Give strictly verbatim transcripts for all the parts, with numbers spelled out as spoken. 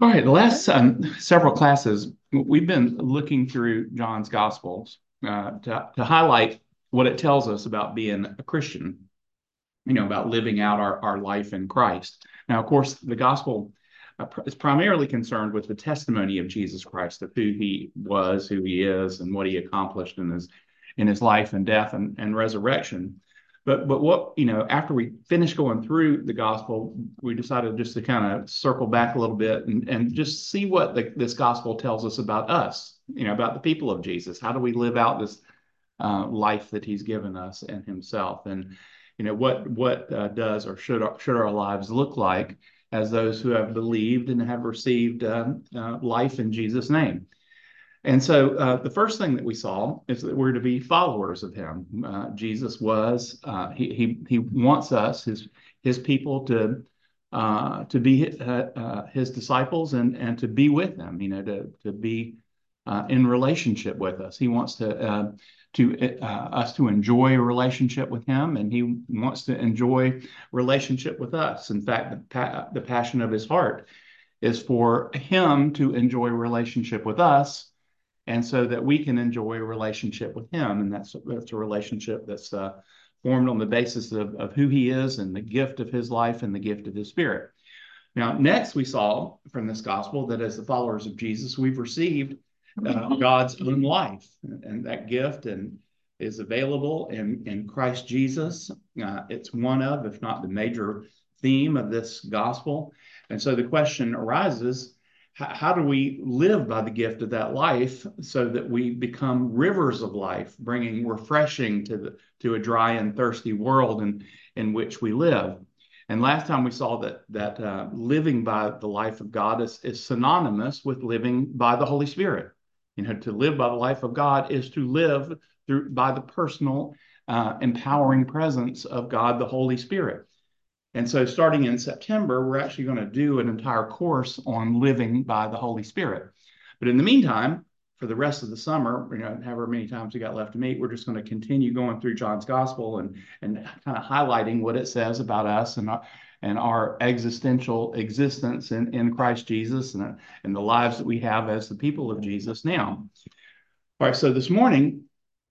All right, the last um, several classes, we've been looking through John's Gospels uh, to, to highlight what it tells us about being a Christian, you know, about living out our, our life in Christ. Now, of course, the Gospel uh, pr- is primarily concerned with the testimony of Jesus Christ, of who he was, who he is, and what he accomplished in his in his life and death and, and resurrection. But but what, you know, after we finished going through the gospel, we decided just to kind of circle back a little bit and, and just see what the, this gospel tells us about us, you know, about the people of Jesus. How do we live out this uh, life that he's given us and himself? And, you know, what what uh, does or should our, should our lives look like as those who have believed and have received um, uh, life in Jesus' name? And so uh, the first thing that we saw is that we're to be followers of him. Uh, Jesus was, uh, he, he, he wants us, his, his people, to, uh, to be uh, uh, his disciples and, and to be with them, you know, to, to be uh, in relationship with us. He wants to, uh, to uh, us to enjoy a relationship with him, and he wants to enjoy relationship with us. In fact, the, pa- the passion of his heart is for him to enjoy relationship with us, and so that we can enjoy a relationship with him. And that's that's a relationship that's uh, formed on the basis of, of who he is and the gift of his life and the gift of his spirit. Now, next we saw from this gospel that as the followers of Jesus, we've received uh, God's own life, and that gift and is available in, in Christ Jesus. Uh, it's one of, if not the major theme of this gospel. And so the question arises, how, how do we live by the gift of that life so that we become rivers of life, bringing refreshing to the to a dry and thirsty world in, in which we live? And last time we saw that that uh, living by the life of God is, is synonymous with living by the Holy Spirit. You know, to live by the life of God is to live through by the personal, uh, empowering presence of God, the Holy Spirit. And so, starting in September, we're actually going to do an entire course on living by the Holy Spirit. But in the meantime, for the rest of the summer, you know, however many times we got left to meet, we're just going to continue going through John's Gospel and and kind of highlighting what it says about us and our, and our existential existence in, in Christ Jesus, and, and the lives that we have as the people of Jesus now. All right, so this morning,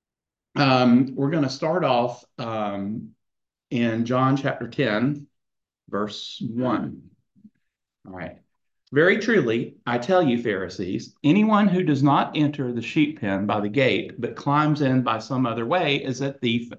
um, we're going to start off um, in John chapter ten, verse one. All right. Very truly, I tell you, Pharisees, anyone who does not enter the sheep pen by the gate, but climbs in by some other way, is a thief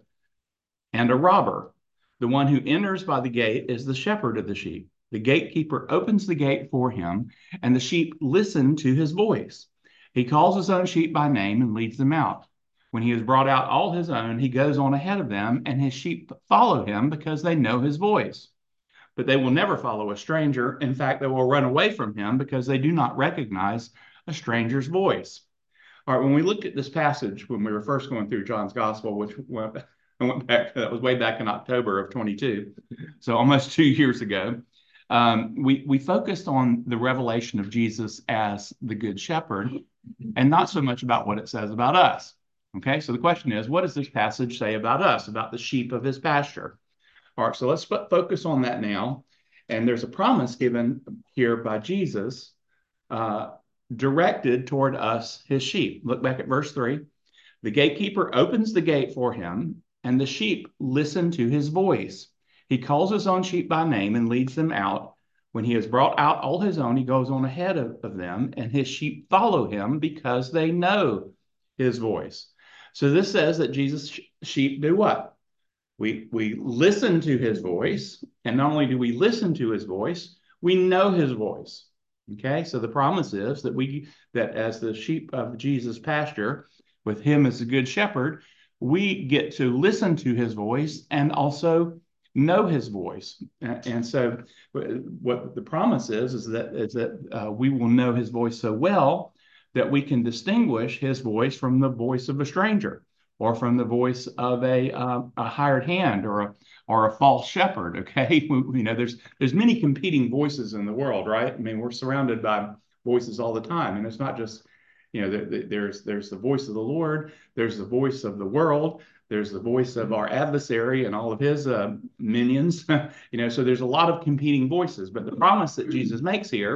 and a robber. The one who enters by the gate is the shepherd of the sheep. The gatekeeper opens the gate for him, and the sheep listen to his voice. He calls his own sheep by name and leads them out. When he has brought out all his own, he goes on ahead of them, and his sheep follow him because they know his voice. But they will never follow a stranger. In fact, they will run away from him because they do not recognize a stranger's voice. All right, when we looked at this passage, when we were first going through John's Gospel, which went, I went back, that was way back in October of twenty-two, so almost two years ago, um, we, we focused on the revelation of Jesus as the Good Shepherd and not so much about what it says about us. Okay, so the question is, what does this passage say about us, about the sheep of his pasture? All right, so let's focus on that now. And there's a promise given here by Jesus uh, directed toward us, his sheep. Look back at verse three. The gatekeeper opens the gate for him, and the sheep listen to his voice. He calls his own sheep by name and leads them out. When he has brought out all his own, he goes on ahead of, of them, and his sheep follow him because they know his voice. So this says that Jesus' sheep do what? We, we listen to his voice, and not only do we listen to his voice, we know his voice. Okay, so the promise is that we that as the sheep of Jesus' pasture, with him as a good shepherd, we get to listen to his voice and also know his voice. And, and so, what the promise is is that is that uh, we will know his voice so well that we can distinguish his voice from the voice of a stranger, or from the voice of a uh, a hired hand, or a or a false shepherd. Okay, we, you know, there's there's many competing voices in the world, right? I mean, we're surrounded by voices all the time, and it's not just, you know, there, there's there's the voice of the Lord, there's the voice of the world, there's the voice of our adversary and all of his uh, minions. You know, so there's a lot of competing voices. But the promise that Jesus makes here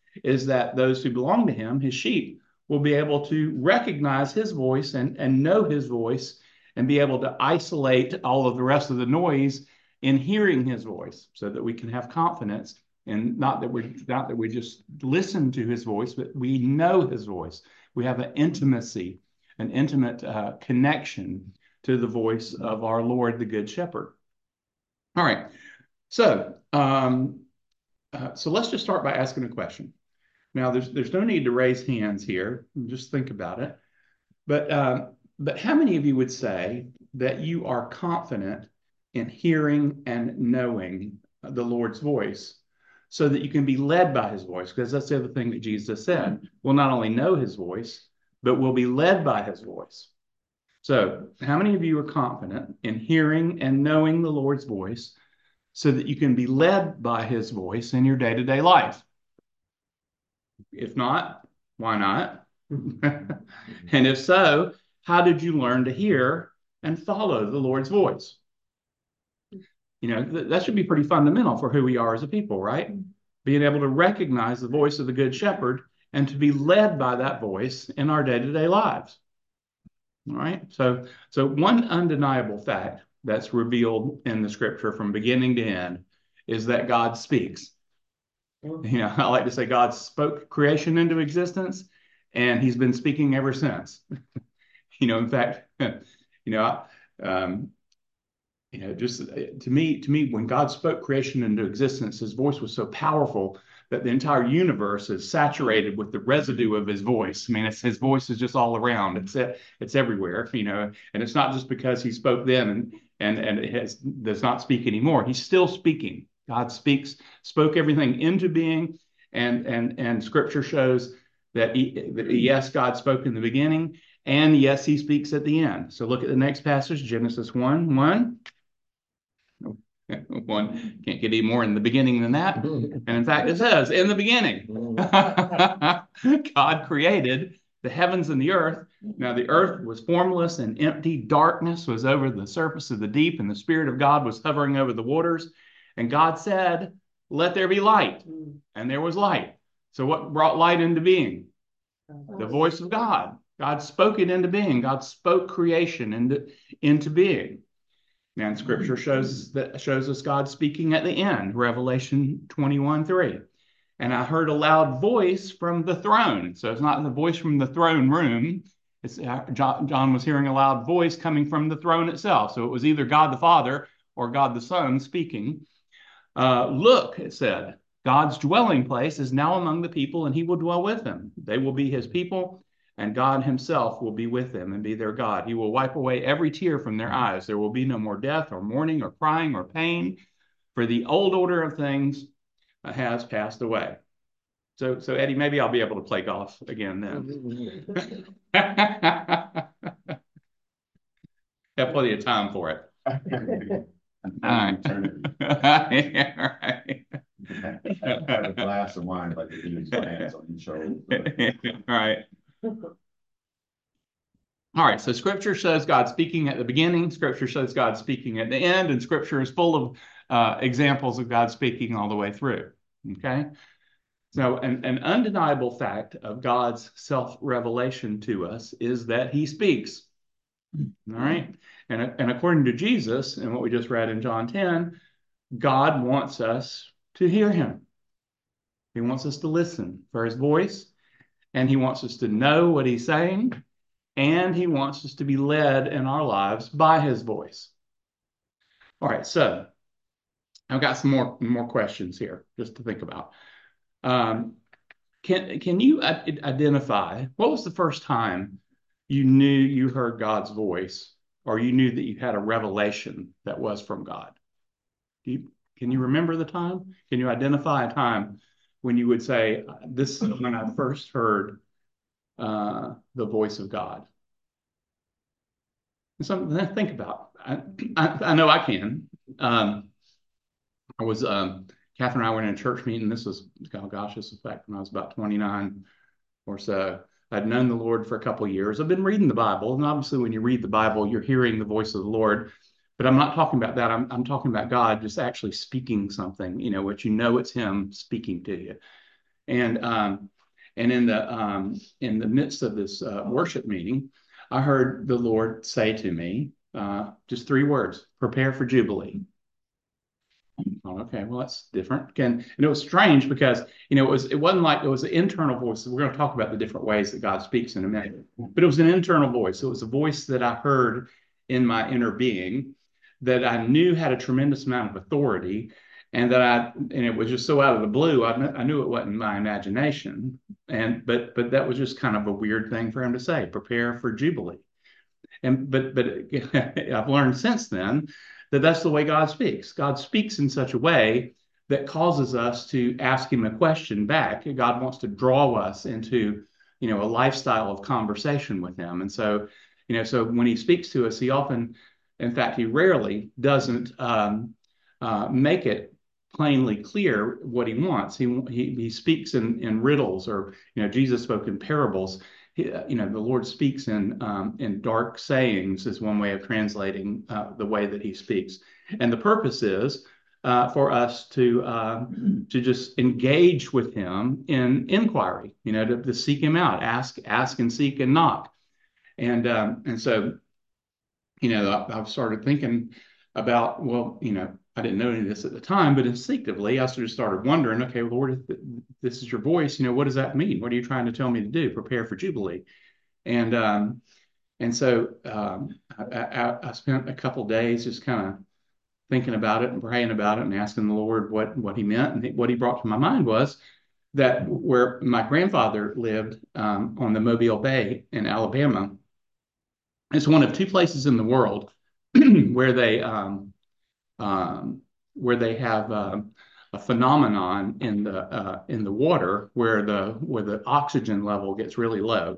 is that those who belong to him, his sheep, will be able to recognize his voice and, and know his voice and be able to isolate all of the rest of the noise in hearing his voice so that we can have confidence. And not that we not that we just listen to his voice, but we know his voice. We have an intimacy, an intimate uh, connection to the voice of our Lord, the Good Shepherd. All right. So, um, uh, so let's just start by asking a question. Now, there's there's no need to raise hands here. Just think about it. But uh, but how many of you would say that you are confident in hearing and knowing the Lord's voice, so that you can be led by his voice? Because that's the other thing that Jesus said. We'll not only know his voice, but we'll be led by his voice. So, how many of you are confident in hearing and knowing the Lord's voice so that you can be led by his voice in your day-to-day life? If not, why not? And if so, how did you learn to hear and follow the Lord's voice? You know, th- that should be pretty fundamental for who we are as a people, right? Being able to recognize the voice of the Good Shepherd and to be led by that voice in our day-to-day lives. All right. So, so one undeniable fact that's revealed in the scripture from beginning to end is that God speaks. You know, I like to say God spoke creation into existence, and he's been speaking ever since. You know, in fact, you know, um, you know, just to me, to me, when God spoke creation into existence, his voice was so powerful that the entire universe is saturated with the residue of his voice. I mean, it's, his voice is just all around. It's it's everywhere, you know, and it's not just because he spoke then and and and it has, does not speak anymore. He's still speaking. God speaks, spoke everything into being, and and and Scripture shows that, he, that yes, God spoke in the beginning, and yes, he speaks at the end. So look at the next passage, Genesis one one. One can't get any more in the beginning than that. And in fact, it says, in the beginning, God created the heavens and the earth. Now, the earth was formless and empty. Darkness was over the surface of the deep, and the Spirit of God was hovering over the waters. And God said, let there be light. And there was light. So what brought light into being? The voice of God. God spoke it into being. God spoke creation into, into being. And Scripture shows that shows us God speaking at the end, Revelation twenty-one three. And I heard a loud voice from the throne. So it's not the voice from the throne room. It's John, John was hearing a loud voice coming from the throne itself. So it was either God the Father or God the Son speaking. Uh, look, it said, God's dwelling place is now among the people, and he will dwell with them. They will be his people, and God himself will be with them and be their God. He will wipe away every tear from their eyes. There will be no more death or mourning or crying or pain, for the old order of things has passed away. So, so Eddie, maybe I'll be able to play golf again then. Have plenty of time for it. All right. Yeah, right. Have a glass of wine, like you use my hands on each shoulder. All right. All right, so Scripture shows God speaking at the beginning. Scripture shows God speaking at the end, and Scripture is full of uh, examples of God speaking all the way through. Okay, so an, an undeniable fact of God's self-revelation to us is that he speaks. All right, and, and according to Jesus and what we just read in John ten, God wants us to hear him. He wants us to listen for his voice, and he wants us to know what he's saying. And he wants us to be led in our lives by his voice. All right, so I've got some more, more questions here just to think about. Um, can, can you identify what was the first time you knew you heard God's voice, or you knew that you had a revelation that was from God? Do you, can you remember the time? Can you identify a time when you would say, this is when I first heard uh, the voice of God? Something to think about. I, I, I know I can. Um, I was, um, Catherine and I went in a church meeting. This was, oh gosh, this was back when I was about twenty-nine or so. I'd known the Lord for a couple of years. I've been reading the Bible. And obviously, when you read the Bible, you're hearing the voice of the Lord. But I'm not talking about that. I'm, I'm talking about God just actually speaking something, you know, which you know it's him speaking to you. And um, and in the um, in the midst of this uh, worship meeting, I heard the Lord say to me, uh, just three words: "Prepare for Jubilee." Oh, okay, well that's different. Can and it was strange because you know it was it wasn't like it was an internal voice. We're going to talk about the different ways that God speaks in a minute, but it was an internal voice. It was a voice that I heard in my inner being that I knew had a tremendous amount of authority, and that I and it was just so out of the blue. I, kn- I knew it wasn't my imagination, and but but that was just kind of a weird thing for him to say. Prepare for Jubilee. And but but I've learned since then that that's the way God speaks. God speaks in such a way that causes us to ask him a question back. God wants to draw us into, you know, a lifestyle of conversation with him. And so, you know, so when he speaks to us, he often, in fact, he rarely doesn't um, uh, make it plainly clear what he wants. He he, he speaks in, in riddles, or, you know, Jesus spoke in parables. He, uh, you know, the Lord speaks in um, in dark sayings is one way of translating uh, the way that he speaks. And the purpose is uh, for us to uh, to just engage with him in inquiry, you know, to, to seek him out, ask, ask and seek and knock. And um, and so, you know, I, I've started thinking about, well, you know, I didn't know any of this at the time, but instinctively, I sort of started wondering, okay, Lord, if this is your voice, you know, what does that mean? What are you trying to tell me to do? Prepare for Jubilee. And um, and so um, I, I, I spent a couple days just kind of thinking about it and praying about it and asking the Lord what what He meant. And what He brought to my mind was that where my grandfather lived um, on the Mobile Bay in Alabama, it's one of two places in the world where they um, um, where they have uh, a phenomenon in the uh, in the water where the where the oxygen level gets really low.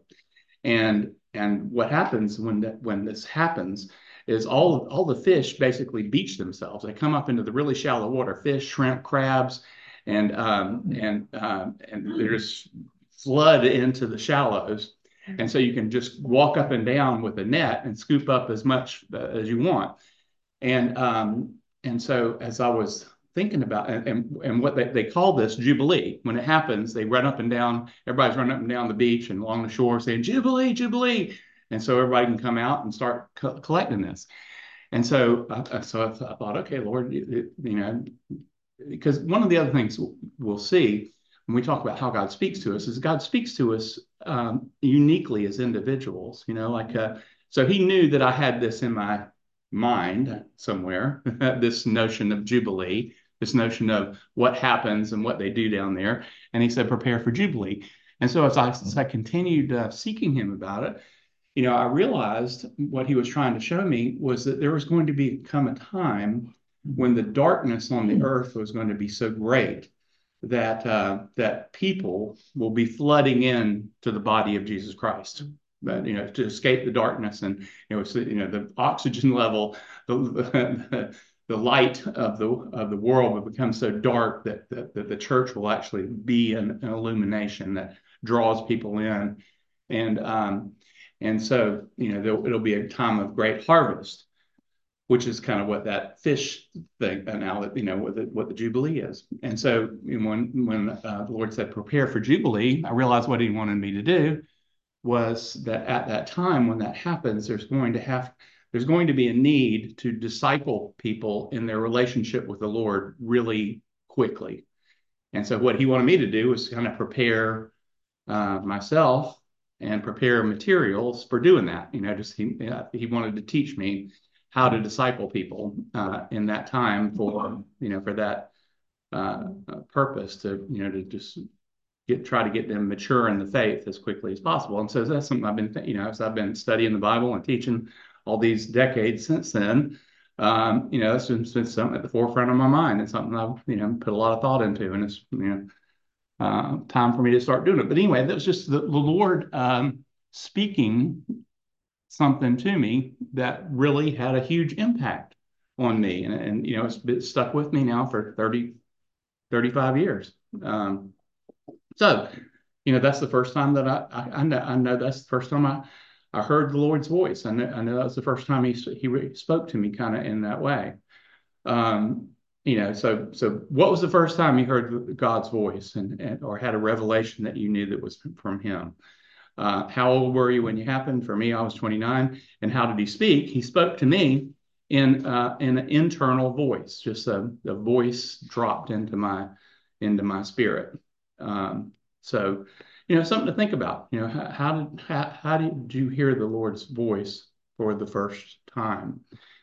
And and what happens when that when this happens is all all the fish basically beach themselves. They come up into the really shallow water, fish, shrimp, crabs, and um, and um, and they just flood into the shallows. And so you can just walk up and down with a net and scoop up as much uh, as you want. And um, and so as I was thinking about and and, and what they, they call this Jubilee. When it happens, they run up and down, everybody's running up and down the beach and along the shore saying Jubilee, Jubilee. And so everybody can come out and start co- collecting this. And so uh, so I, th- I thought, okay, Lord, you, you know, because one of the other things we'll see when we talk about how God speaks to us is God speaks to us um, uniquely as individuals. You know, like uh, so He knew that I had this in my mind somewhere, this notion of Jubilee, this notion of what happens and what they do down there, and He said, "Prepare for Jubilee." And so as I, as I continued uh, seeking Him about it, you know, I realized what He was trying to show me was that there was going to become a time when the darkness on the earth was going to be so great that uh, that people will be flooding in to the body of Jesus Christ. But you know, to escape the darkness, and you know, so, you know, the oxygen level, the, the the light of the of the world will become so dark that that, that the church will actually be an, an illumination that draws people in, and um, and so you know, it'll be a time of great harvest, which is kind of what that fish thing now, you know, what the, what the Jubilee is. And so when when uh, the Lord said, "Prepare for Jubilee," I realized what He wanted me to do was that at that time when that happens, there's going to have there's going to be a need to disciple people in their relationship with the Lord really quickly. And so what He wanted me to do was kind of prepare uh, myself and prepare materials for doing that. You know, just he uh, he wanted to teach me how to disciple people uh, in that time for you know for that uh, uh, purpose to you know to just get try to get them mature in the faith as quickly as possible. And so that's something I've been you know as I've been studying the Bible and teaching all these decades since then. Um, you know, it's been, it's been something at the forefront of my mind and something I've you know put a lot of thought into, and it's you know uh, time for me to start doing it. But anyway, that was just the, the Lord um, speaking something to me that really had a huge impact on me. And, and you know, it's been stuck with me now for thirty, thirty-five years. Um, so, you know, that's the first time that I, I, I know, I know that's the first time I, I heard the Lord's voice. I know, I know that was the first time he, he spoke to me kind of in that way. Um, you know, so so what was the first time you heard God's voice and, and or had a revelation that you knew that was from Him? Uh, how old were you when it happened? For me, I was twenty-nine. And how did He speak? He spoke to me in uh, in an internal voice, just a, a voice dropped into my into my spirit. Um, so, you know, something to think about. You know, how, how did how, how did you hear the Lord's voice for the first time?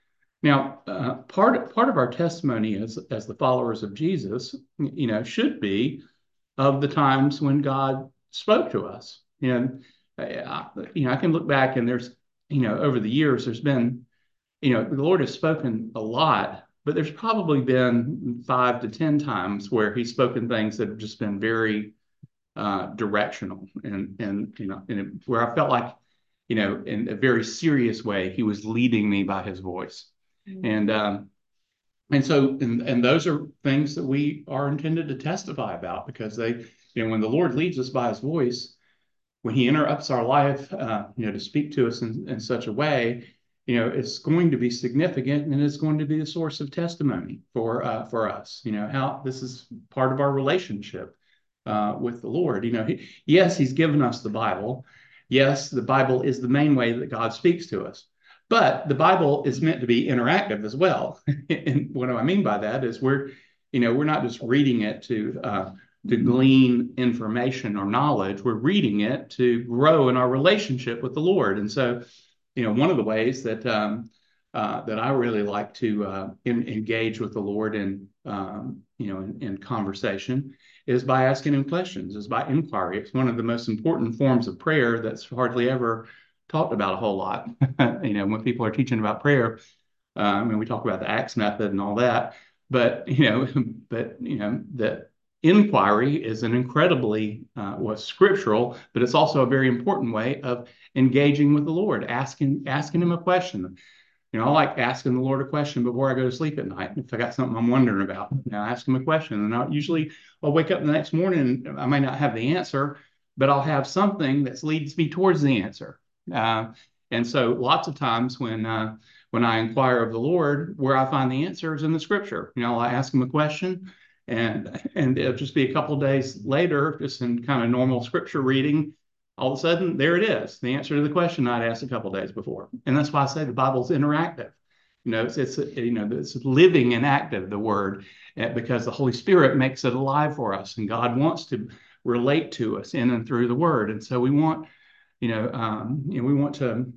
Now, uh, part part of our testimony as as the followers of Jesus, you know, should be of the times when God spoke to us. You know, I, you know, I can look back and there's, you know, over the years there's been, you know, the Lord has spoken a lot, but there's probably been five to ten times where He's spoken things that have just been very uh, directional and and you know, and where I felt like, you know, in a very serious way, He was leading me by His voice. And um, and so and and those are things that we are intended to testify about because they, you know, when the Lord leads us by His voice, when He interrupts our life, uh, you know, to speak to us in, in such a way, you know, it's going to be significant and it's going to be a source of testimony for uh, for us. You know, how this is part of our relationship uh, with the Lord. You know, he, yes, He's given us the Bible. Yes, the Bible is the main way that God speaks to us. But the Bible is meant to be interactive as well. And what do I mean by that is we're, you know, we're not just reading it to uh, to glean information or knowledge. We're reading it to grow in our relationship with the Lord. And so, you know, one of the ways that um, uh, that I really like to uh, in, engage with the Lord in, um, you know, in, in conversation is by asking Him questions, is by inquiry. It's one of the most important forms of prayer that's hardly ever talked about a whole lot. You know, when people are teaching about prayer, um, and we talk about the Acts method and all that, but you know, but you know that inquiry is an incredibly uh, was scriptural, but it's also a very important way of engaging with the Lord, asking asking Him a question. You know, I like asking the Lord a question before I go to sleep at night. If I got something I'm wondering about, you know, I ask Him a question, and I'll usually I'll wake up the next morning and I may not have the answer, but I'll have something that leads me towards the answer. Uh, and so, lots of times when uh, when I inquire of the Lord, where I find the answer is in the Scripture. You know, I ask Him a question, and and it'll just be a couple of days later, just in kind of normal Scripture reading. All of a sudden, there it is, the answer to the question I'd asked a couple of days before. And that's why I say the Bible's interactive. You know, it's, it's you know, it's living and active, the Word, eh, because the Holy Spirit makes it alive for us, and God wants to relate to us in and through the Word. And so we want, you know, um, you know, we want to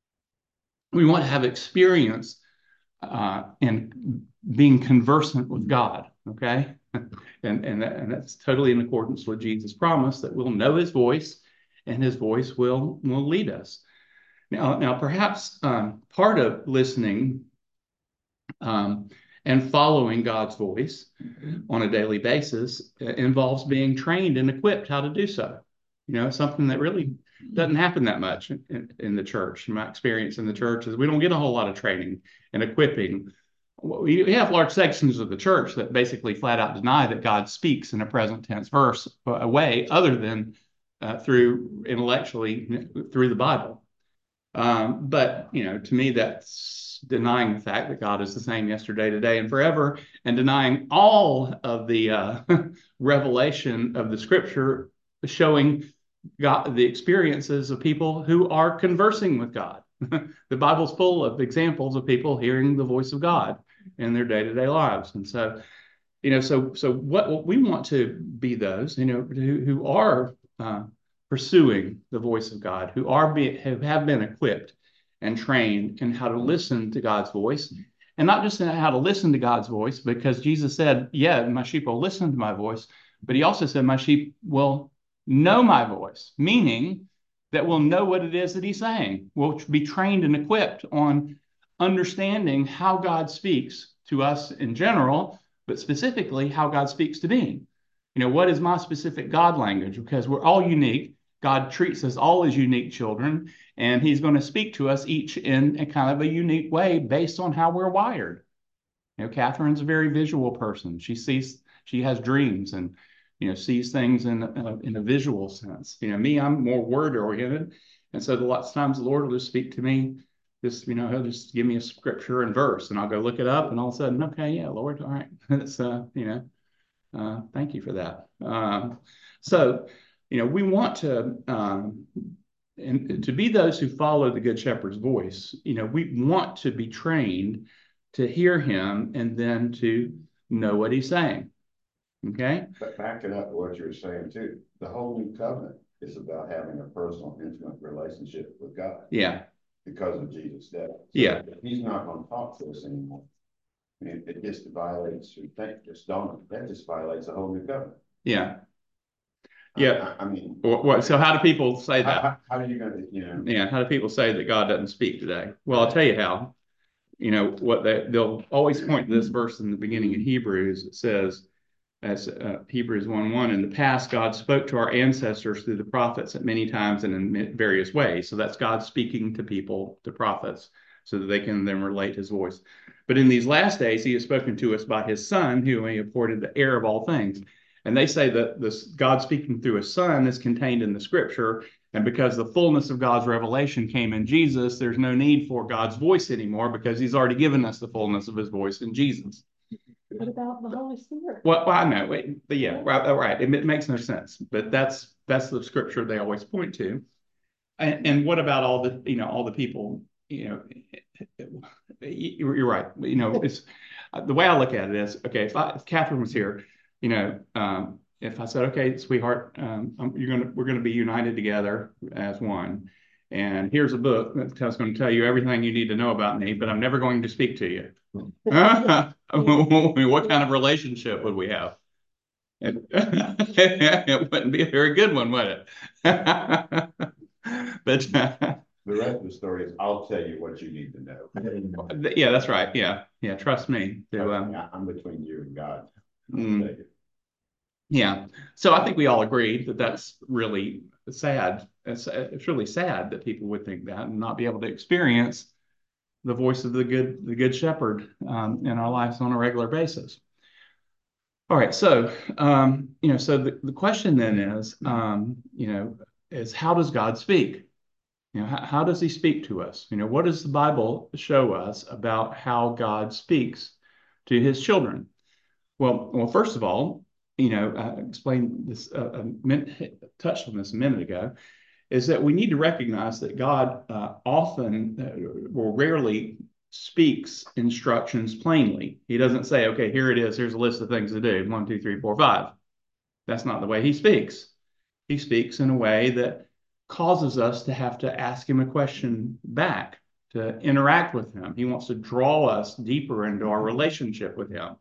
we want to have experience uh, in being conversant with God. Okay, and and that, and that's totally in accordance with Jesus' promise that we'll know His voice and His voice will will lead us. Now, now perhaps um, part of listening um, and following God's voice on a daily basis uh, involves being trained and equipped how to do so. You know, something that really doesn't happen that much in, in the church. My experience in the church is we don't get a whole lot of training and equipping. We have large sections of the church that basically flat out deny that God speaks in a present tense verse a way other than uh, through intellectually through the Bible. Um, but you know, to me, that's denying the fact that God is the same yesterday, today, and forever, and denying all of the uh, revelation of the Scripture showing God the experiences of people who are conversing with God. The Bible's full of examples of people hearing the voice of God in their day-to-day lives, and so you know, so so what, what we want to be those, you know, who, who are uh, pursuing the voice of God, who are be, who have been equipped and trained in how to listen to God's voice, and not just in how to listen to God's voice, because Jesus said, "Yeah, my sheep will listen to my voice," but He also said, "My sheep will know my voice," meaning that we'll know what it is that He's saying. We'll be trained and equipped on understanding how God speaks to us in general, but specifically how God speaks to me. You know, what is my specific God language? Because we're all unique. God treats us all as unique children, and He's going to speak to us each in a kind of a unique way based on how we're wired. You know, Catherine's a very visual person. She sees, she has dreams and, you know, sees things in a, in a visual sense. You know, me, I'm more word oriented. And so the lots of times the Lord will just speak to me Just, you know, he'll just give me a scripture and verse, and I'll go look it up, and all of a sudden, okay, yeah, Lord, all right, that's uh, you know, uh, thank you for that. Um, so, you know, we want to um, and to be those who follow the Good Shepherd's voice. You know, we want to be trained to hear him and then to know what he's saying. Okay. But backing up to what you were saying too, the whole new covenant is about having a personal, intimate relationship with God. Yeah. Because of Jesus' death. So yeah. If he's not going to talk to us anymore, it, it just violates, you think, just don't, that just violates the whole new covenant. Yeah. Yeah. I, I mean, what, what, so how do people say that? How, how are you going to, you know? Yeah. How do people say that God doesn't speak today? Well, I'll tell you how. You know, what they, they'll always point to this verse in the beginning of Hebrews. It says, as uh, Hebrews one one, in the past, God spoke to our ancestors through the prophets at many times and in various ways. So that's God speaking to people, to prophets, so that they can then relate his voice. But in these last days, he has spoken to us by his Son, whom he appointed the heir of all things. And they say that this God speaking through his Son is contained in the scripture. And because the fullness of God's revelation came in Jesus, there's no need for God's voice anymore because he's already given us the fullness of his voice in Jesus. What about the Holy Spirit? Well, well I know, wait, but yeah, right, right. It, it makes no sense, but that's that's the scripture they always point to. And, and what about all the, you know, all the people, you know, you're, you're right. You know, it's the way I look at it is, okay, if, I, if Catherine was here, you know, um, if I said, okay, sweetheart, um, you're gonna we're gonna be united together as one, and here's a book that's going to tell you everything you need to know about me, but I'm never going to speak to you. What kind of relationship would we have? It, it wouldn't be a very good one, would it? But uh, the rest of the story is, I'll tell you what you need to know. Yeah, that's right. Yeah, yeah. Trust me. To, um, I'm between you and God. Mm, yeah. So I think we all agree that that's really sad. It's, it's really sad that people would think that and not be able to experience the voice of the good, the good shepherd um, in our lives on a regular basis. All right, so um, you know, so the, the question then is, um, you know, is how does God speak? You know, how, how does He speak to us? You know, what does the Bible show us about how God speaks to His children? Well, well, first of all, you know, I explained this, uh, a minute, touched on this a minute ago, is that we need to recognize that God uh, often uh, or rarely speaks instructions plainly. He doesn't say, okay, here it is. Here's a list of things to do. One, two, three, four, five. That's not the way he speaks. He speaks in a way that causes us to have to ask him a question back, to interact with him. He wants to draw us deeper into our relationship with him.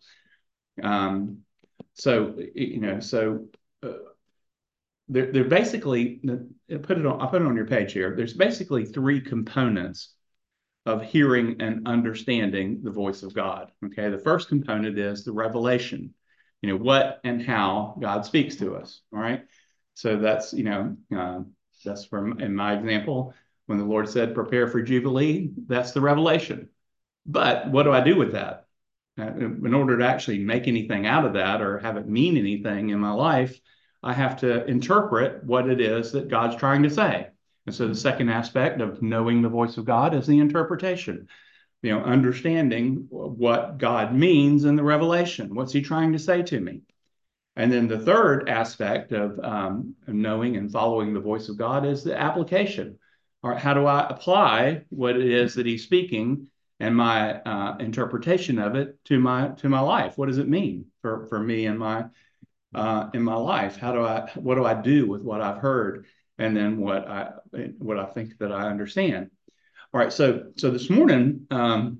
Um, so, you know, so uh, they're, they're basically, put it on, I put it on your page here. There's basically three components of hearing and understanding the voice of God. Okay, the first component is the revelation, you know, what and how God speaks to us. All right, so that's, you know, uh, that's from, in my example, when the Lord said, prepare for Jubilee, that's the revelation. But what do I do with that? Uh, in order to actually make anything out of that or have it mean anything in my life, I have to interpret what it is that God's trying to say. And so the second aspect of knowing the voice of God is the interpretation, you know, understanding what God means in the revelation. What's he trying to say to me? And then the third aspect of um, knowing and following the voice of God is the application. Or how do I apply what it is that he's speaking and my uh, interpretation of it to my to my life? What does it mean for, for me in my uh, in my life? How do I what do I do with what I've heard? And then what I what I think that I understand. All right, so so this morning, um,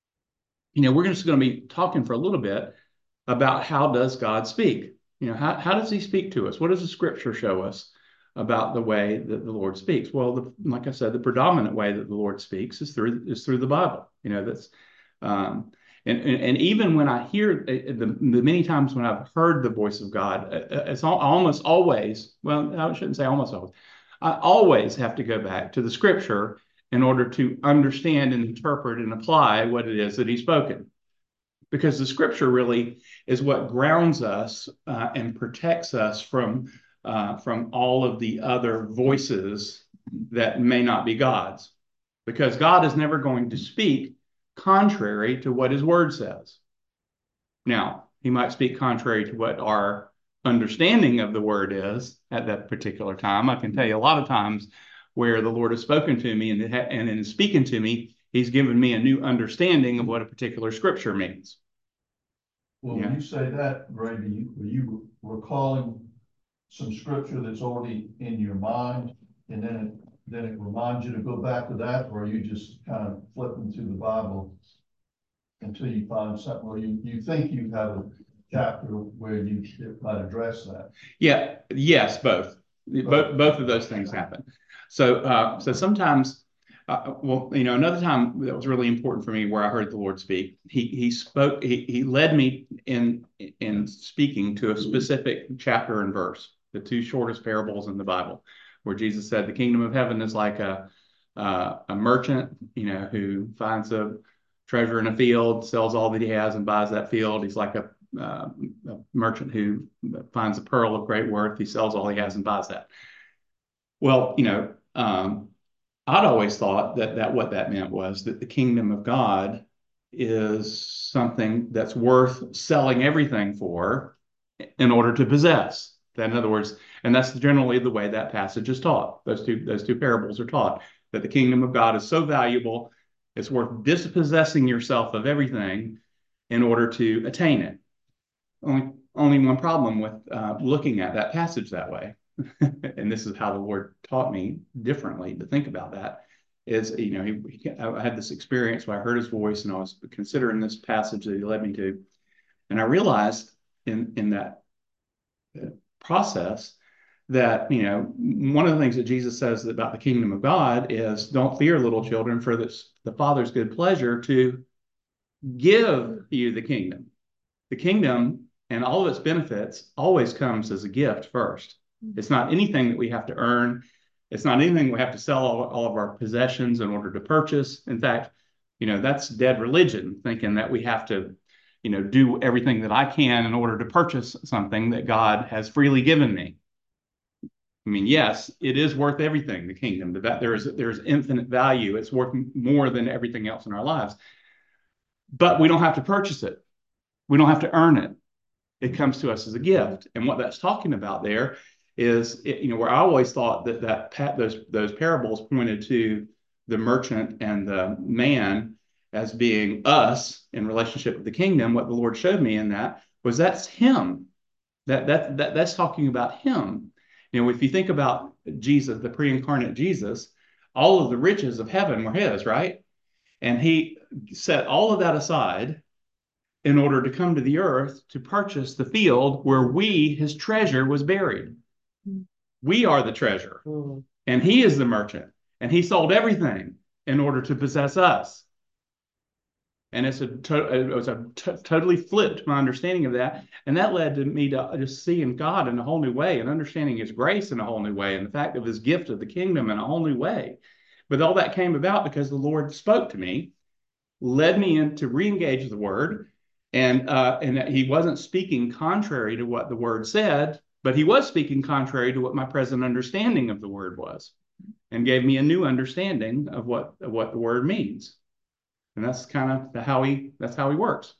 you know, we're just going to be talking for a little bit about how does God speak? You know, how how does He speak to us? What does the Scripture show us about the way that the Lord speaks? Well, the, like I said, the predominant way that the Lord speaks is through is through the Bible. You know, that's um, and, and and even when I hear the, the many times when I've heard the voice of God, it's all, almost always, well, I shouldn't say almost always, I always have to go back to the Scripture in order to understand and interpret and apply what it is that He's spoken. Because the Scripture really is what grounds us uh, and protects us from uh, from all of the other voices that may not be God's. because God is never going to speak contrary to what his word says. Now, he might speak contrary to what our understanding of the word is at that particular time. I can tell you a lot of times where the Lord has spoken to me, and, and in speaking to me, he's given me a new understanding of what a particular scripture means. Well, Yeah. when you say that, Ray, are you, are you recalling some scripture that's already in your mind, and then it, then it reminds you to go back to that, or are you just kind of flipping through the Bible until you find something where you, you think you have a chapter where you might address that? Yeah, yes, both. Both both of those things happen. So uh, so sometimes, uh, well, you know, another time that was really important for me where I heard the Lord speak, he he spoke, he he led me in in speaking to a specific chapter and verse, the two shortest parables in the Bible, where Jesus said the kingdom of heaven is like a uh, a merchant, you know, who finds a treasure in a field, sells all that he has, and buys that field. He's like a Uh, a merchant who finds a pearl of great worth. He sells all he has and buys that. Well, you know, um, I'd always thought that that what that meant was that the kingdom of God is something that's worth selling everything for in order to possess. In other words, and that's generally the way that passage is taught. Those two those two parables are taught, that the kingdom of God is so valuable, it's worth dispossessing yourself of everything in order to attain it. Only, only one problem with uh, looking at that passage that way, and this is how the Lord taught me differently to think about that, is, you know, he, he, I had this experience where I heard his voice and I was considering this passage that he led me to, and I realized in, in that process that, you know, one of the things that Jesus says about the kingdom of God is, don't fear, little children, for this, the Father's good pleasure to give you the kingdom. The kingdom and all of its benefits always comes as a gift first. It's not anything that we have to earn. It's not anything we have to sell all, all of our possessions in order to purchase. In fact, you know, that's dead religion, thinking that we have to, you know, do everything that I can in order to purchase something that God has freely given me. I mean, yes, it is worth everything, the kingdom, but that there is there's infinite value. It's worth more than everything else in our lives. But we don't have to purchase it. We don't have to earn it. It comes to us as a gift. And what that's talking about there is, it, you know, where I always thought that that those those parables pointed to the merchant and the man as being us in relationship with the kingdom. What the Lord showed me in that was that's him. That that that that's talking about him. You know, if you think about Jesus, the pre-incarnate Jesus, all of the riches of heaven were his, right? And he set all of that aside in order to come to the earth to purchase the field where we, his treasure, was buried. We are the treasure, and he is the merchant, and he sold everything in order to possess us. And it's a to- it was a t- totally flipped my understanding of that, and that led to me to just seeing God in a whole new way and understanding his grace in a whole new way, and the fact of his gift of the kingdom in a whole new way. But all that came about because the Lord spoke to me, led me in to re-engage the word. And uh, and he wasn't speaking contrary to what the word said, but he was speaking contrary to what my present understanding of the word was, and gave me a new understanding of what of what the word means. And that's kind of the, how he that's how he works.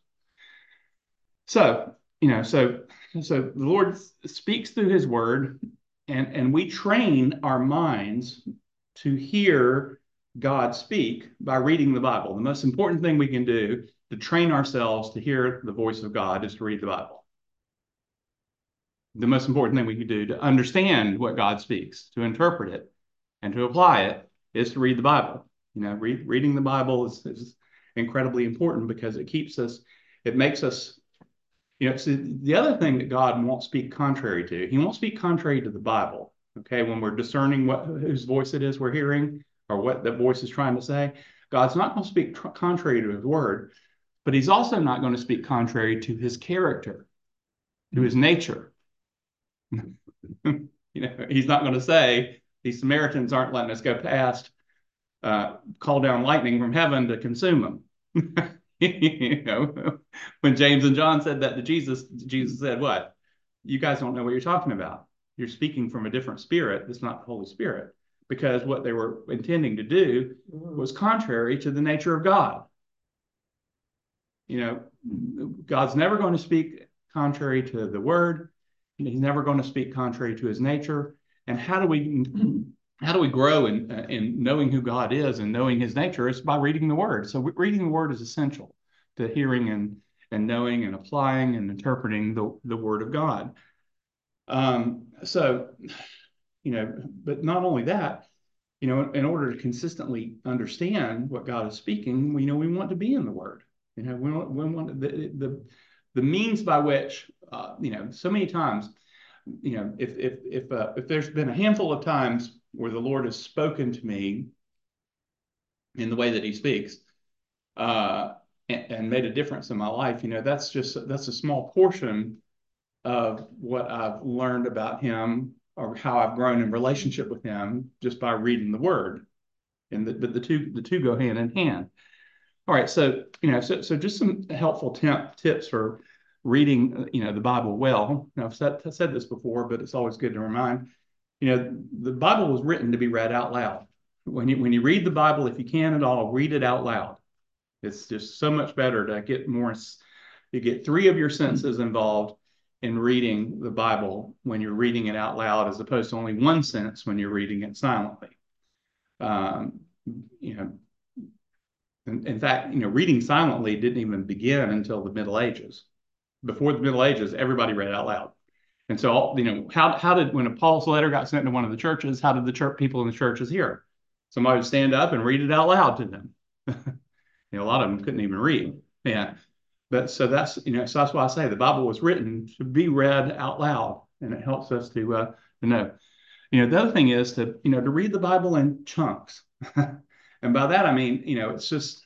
So you know, so so the Lord speaks through his word, and and we train our minds to hear God speak by reading the Bible. The most important thing we can do to train ourselves to hear the voice of God is to read the Bible. The most important thing we can do to understand what God speaks, to interpret it, and to apply it is to read the Bible. You know, read, reading the Bible is, is incredibly important because it keeps us, it makes us, you know, see, the other thing that God won't speak contrary to, he won't speak contrary to the Bible. Okay, when we're discerning what whose voice it is we're hearing or what the voice is trying to say, God's not going to speak tr- contrary to his word. But he's also not going to speak contrary to his character, to his nature. You know, he's not going to say these Samaritans aren't letting us go past, uh, call down lightning from heaven to consume them. You know, when James and John said that to Jesus, Jesus said, "What? You guys don't know what you're talking about. You're speaking from a different spirit. It's not the Holy Spirit." because what they were intending to do was contrary to the nature of God. You know, God's never going to speak contrary to the word. He's never going to speak contrary to his nature. And how do we how do we grow in, in knowing who God is and knowing his nature? It's by reading the word. So reading the word is essential to hearing and, and knowing and applying and interpreting the, the word of God. Um, so, you know, but not only that, you know, in order to consistently understand what God is speaking, we you know we want to be in the word. You know, we want, we want the, the, the means by which, uh, you know, so many times, you know, if, if, if, uh, if there's been a handful of times where the Lord has spoken to me in the way that he speaks, uh, and, and made a difference in my life, you know, that's just, that's a small portion of what I've learned about him or how I've grown in relationship with him just by reading the word. And the, but the two, the two go hand in hand. All right, so you know, so so just some helpful temp, tips for reading, you know, the Bible well. Now, I've said, I've said this before, but it's always good to remind. You know, the Bible was written to be read out loud. When you when you read the Bible, if you can at all, read it out loud. It's just so much better to get more. You get three of your senses involved in reading the Bible when you're reading it out loud, as opposed to only one sense when you're reading it silently. Um, you know. In fact, you know, reading silently didn't even begin until the Middle Ages. Before the Middle Ages, everybody read out loud. And so, you know, how, how did, when a Paul's letter got sent to one of the churches, how did the church people in the churches hear? Somebody would stand up and read it out loud to them. You know, a lot of them couldn't even read. Yeah. But so that's, you know, so that's why I say the Bible was written to be read out loud, and it helps us to, uh, to know. You know, the other thing is to, you know, to read the Bible in chunks. And by that, I mean, you know, it's just,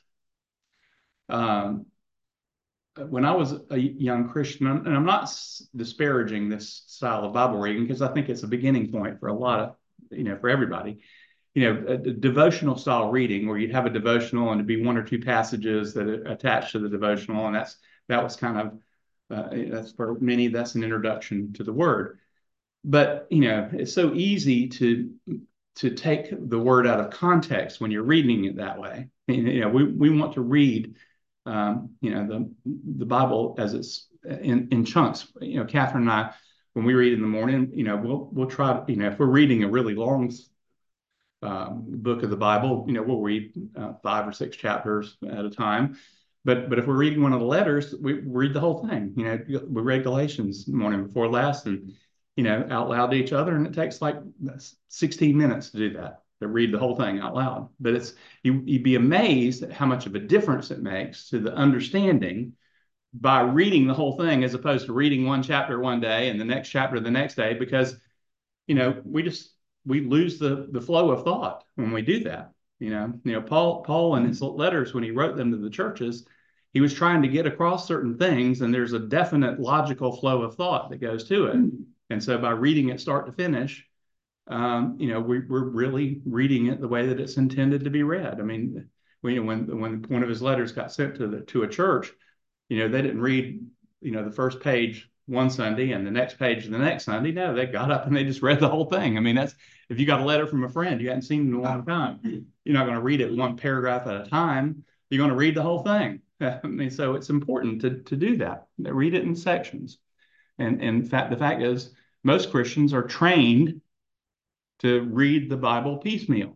um, when I was a young Christian, and I'm not disparaging this style of Bible reading because I think it's a beginning point for a lot of, you know, for everybody. You know, a, a devotional style reading where you'd have a devotional and it'd be one or two passages that are attached to the devotional, and that's that was kind of uh, that's for many that's an introduction to the Word. But you know, it's so easy to to take the word out of context when you're reading it that way. And, you know, we, we want to read, um, you know, the the Bible as it's in, in chunks. You know, Catherine and I, when we read in the morning, you know, we'll we'll try to, you know, if we're reading a really long um, book of the Bible, you know, we'll read uh, five or six chapters at a time. But but if we're reading one of the letters, we read the whole thing. You know, we read Galatians the morning before last, and you know, out loud to each other, and it takes like sixteen minutes to do that, to read the whole thing out loud. But it's you, you'd be amazed at how much of a difference it makes to the understanding by reading the whole thing as opposed to reading one chapter one day and the next chapter the next day, because you know we just we lose the the flow of thought when we do that. You know, you know, Paul Paul in his letters, when he wrote them to the churches, he was trying to get across certain things, and there's a definite logical flow of thought that goes to it. And so by reading it start to finish, um, you know, we, we're really reading it the way that it's intended to be read. I mean, when when when one of his letters got sent to the to a church, you know, they didn't read, you know, the first page one Sunday and the next page the next Sunday. No, they got up and they just read the whole thing. I mean, that's if you got a letter from a friend you hadn't seen in a long time, you're not going to read it one paragraph at a time. You're going to read the whole thing. I mean, so it's important to to do that. Read it in sections. And, and in fact, the fact is, most Christians are trained to read the Bible piecemeal.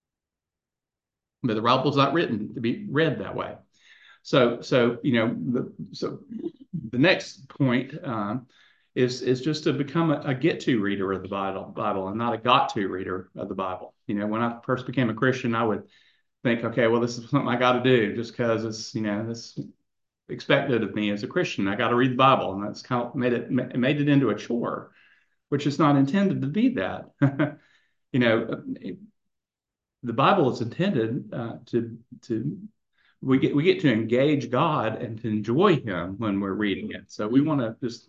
But the Bible's not written to be read that way. So, so you know, the, so the next point um, is is just to become a, a get-to reader of the Bible, Bible, and not a got-to reader of the Bible. You know, when I first became a Christian, I would think, okay, well, this is something I got to do just because it's, you know, this expected of me as a Christian. I got to read the Bible, and that's kind of made it made it into a chore, which is not intended to be that. You know, the Bible is intended uh, to to we get we get to engage God and to enjoy Him when we're reading it. So we want to just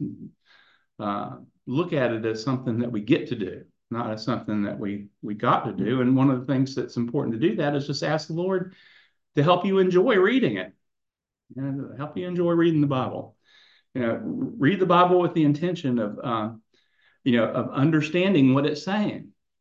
uh, look at it as something that we get to do, not as something that we we got to do. And one of the things that's important to do that is just ask the Lord to help you enjoy reading it. You know, help you enjoy reading the Bible. You know, read the Bible with the intention of, uh, you know, of understanding what it's saying.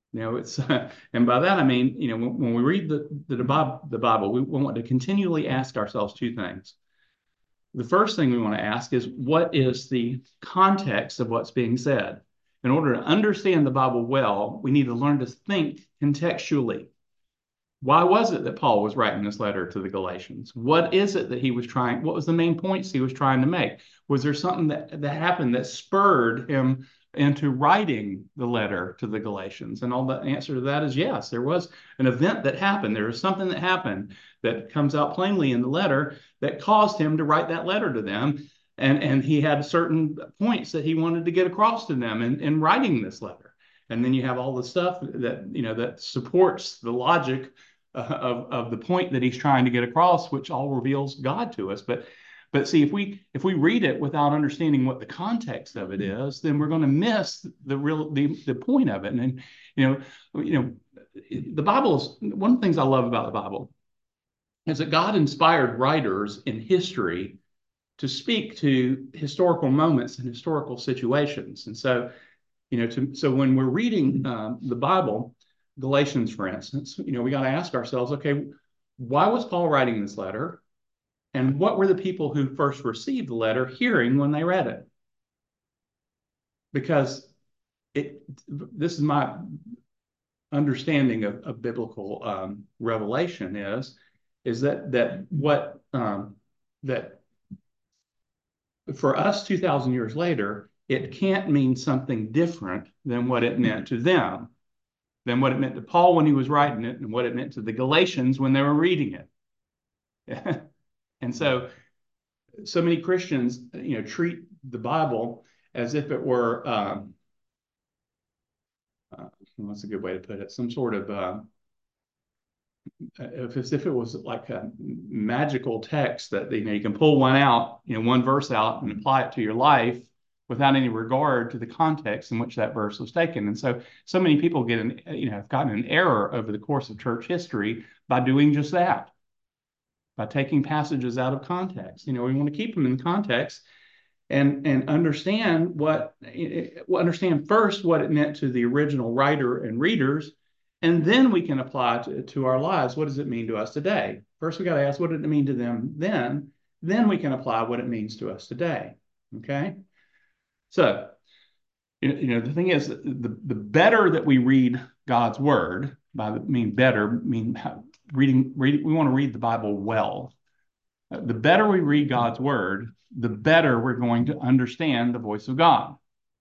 You know, it's uh, and by that I mean, you know, when, when we read the the, the Bible, the Bible, we want to continually ask ourselves two things. The first thing we want to ask is, what is the context of what's being said? In order to understand the Bible well, we need to learn to think contextually. Why was it that Paul was writing this letter to the Galatians? What is it that he was trying? What was the main points he was trying to make? Was there something that, that happened that spurred him into writing the letter to the Galatians? And all the answer to that is yes. There was an event that happened. There was something that happened that comes out plainly in the letter that caused him to write that letter to them. And, and he had certain points that he wanted to get across to them in, in writing this letter. And then you have all the stuff that, you know, that supports the logic uh, of, of the point that he's trying to get across, which all reveals God to us. But but see, if we if we read it without understanding what the context of it is, then we're going to miss the real the, the point of it. And, and you know, you know, the Bible is one of the things I love about the Bible is that God inspired writers in history to speak to historical moments and historical situations. And so, you know, to, so when we're reading um, the Bible, Galatians, for instance, you know, we got to ask ourselves, okay, why was Paul writing this letter? And what were the people who first received the letter hearing when they read it? Because it, this is my understanding of, of biblical um, revelation is, is that that what um, that for us two thousand years later, it can't mean something different than what it meant to them, than what it meant to Paul when he was writing it, and what it meant to the Galatians when they were reading it. And so, so many Christians, you know, treat the Bible as if it were, um, uh, what's a good way to put it? Some sort of, uh, as if it was like a magical text that, you know, you can pull one out, you know, one verse out and apply it to your life without any regard to the context in which that verse was taken. And so, so many people get an, you know, have gotten an error over the course of church history by doing just that, by taking passages out of context. You know, we want to keep them in context and, and understand what, understand first what it meant to the original writer and readers, and then we can apply to, to our lives. What does it mean to us today? First, we got to ask, what did it mean to them then? Then we can apply what it means to us today. Okay? So, you know, the thing is, the, the better that we read God's word, by the mean better, mean reading, reading, we want to read the Bible well. The better we read God's word, the better we're going to understand the voice of God.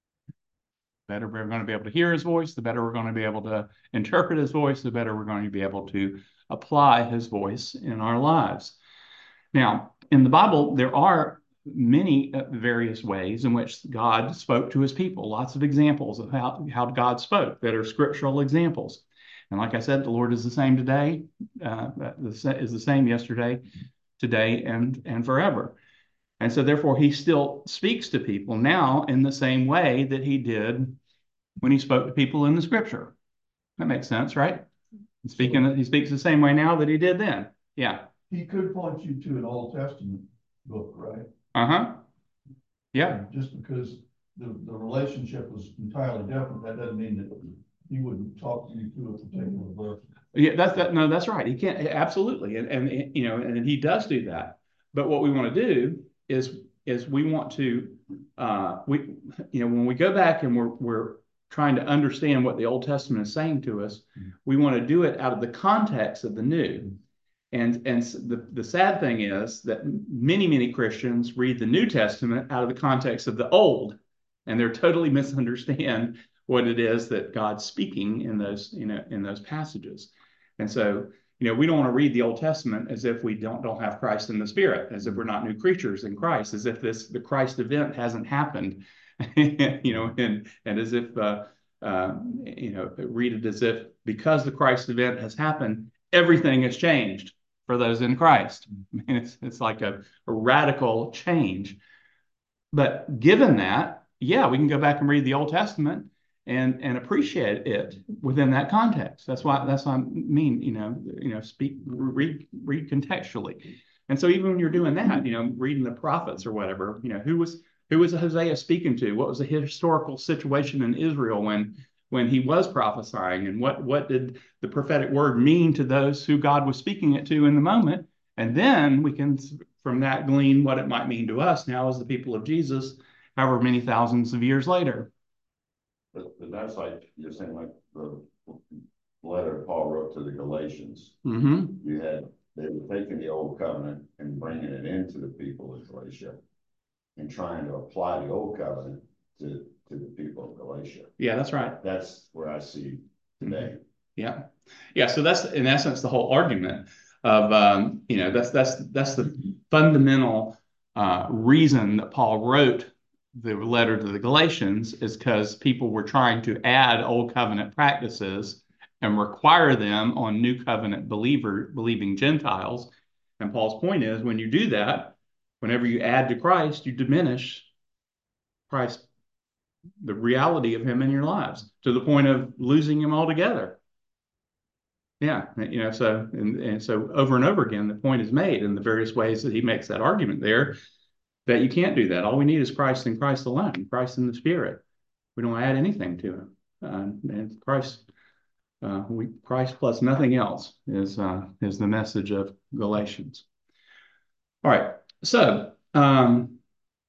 The better we're going to be able to hear his voice, the better we're going to be able to interpret his voice, the better we're going to be able to apply his voice in our lives. Now, in the Bible, there are many various ways in which God spoke to his people, lots of examples of how, how God spoke that are scriptural examples. And like I said, the Lord is the same today, uh, is the same yesterday, today, and, and forever. And so therefore, he still speaks to people now in the same way that he did when he spoke to people in the scripture. That makes sense, right? Speaking, he speaks the same way now that he did then. Yeah. He could point you to an Old Testament book, right? Uh-huh. Yeah. Just because the, the relationship was entirely different, that doesn't mean that he wouldn't talk you through a particular verse. Yeah, that's that. No, that's right. He can't, absolutely. And, and, you know, and he does do that. But what we want to do is, is we want to, uh, we, you know, when we go back and we're, we're trying to understand what the Old Testament is saying to us, we want to do it out of the context of the New. And, and the, the sad thing is that many, many Christians read the New Testament out of the context of the Old, and they're totally misunderstand what it is that God's speaking in those, you know, in those passages. And so, you know, we don't want to read the Old Testament as if we don't, don't have Christ in the Spirit, as if we're not new creatures in Christ, as if this, the Christ event hasn't happened, you know, and, and as if, uh, uh, you know, read it as if because the Christ event has happened, everything has changed for those in Christ. I mean, it's, it's like a, a radical change. But given that, yeah, we can go back and read the Old Testament and, and appreciate it within that context. That's why, that's what I mean, you know, you know, speak, read, read contextually. And so even when you're doing that, you know, reading the prophets or whatever, you know, who was, who was Hosea speaking to? What was the historical situation in Israel when, when he was prophesying, and what, what did the prophetic word mean to those who God was speaking it to in the moment. And then we can, from that, glean what it might mean to us now as the people of Jesus, however many thousands of years later. But, but that's like, you're saying, like the letter Paul wrote to the Galatians. Mm-hmm. You had, they were taking the old covenant and bringing it into the people of Galatia and trying to apply the old covenant to, to the people of Galatia. Yeah, that's right. That's where I see today. Yeah. Yeah. So that's, in essence, the whole argument of, um, you know, that's, that's, that's the fundamental uh, reason that Paul wrote the letter to the Galatians, is because people were trying to add old covenant practices and require them on new covenant believer believing Gentiles. And Paul's point is, when you do that, whenever you add to Christ, you diminish Christ, the reality of him in your lives, to the point of losing him altogether. Yeah, you know, so and, and so over and over again, the point is made in the various ways that he makes that argument there, that you can't do that. All we need is Christ and Christ alone, Christ in the Spirit. We don't add anything to him. Uh, and Christ, uh, we Christ plus nothing else is uh, is the message of Galatians. All right, so um,